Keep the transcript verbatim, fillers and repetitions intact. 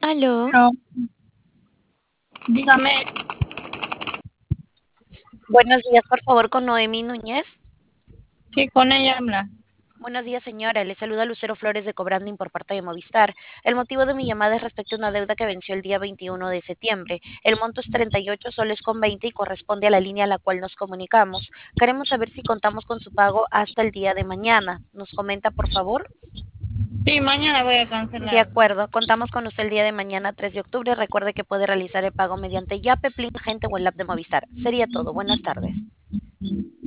Aló, No, dígame, buenos días, por favor, con Noemí Núñez. sí, con ella habla. Buenos días, señora. Le saluda Lucero Flores de Cobranding por parte de Movistar. El motivo de mi llamada es respecto a una deuda que venció el día veintiuno de septiembre. El monto es treinta y ocho soles con veinte y corresponde a la línea a la cual nos comunicamos. Queremos saber si contamos con su pago hasta el día de mañana. ¿Nos comenta, por favor? Sí, mañana voy a De cancelar. acuerdo, contamos con usted el día de mañana, tres de octubre. Recuerde que puede realizar el pago mediante Yape, Plin, Gente o el app de Movistar. Sería todo. Buenas tardes.